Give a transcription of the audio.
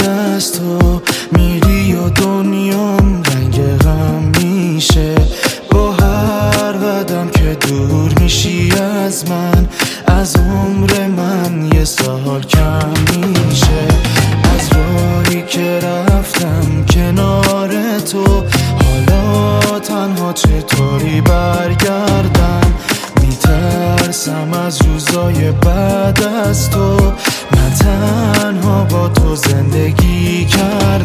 از تو میری و دنیام رنگ غم میشه. با هر قدم که دور میشی از من، از عمر من یه سال کم میشه. از راهی که رفتم کنار تو، حالا تنها چطوری برگردم؟ میترسم از روزای بعد از تو، من تنها با تو زندگی کردم.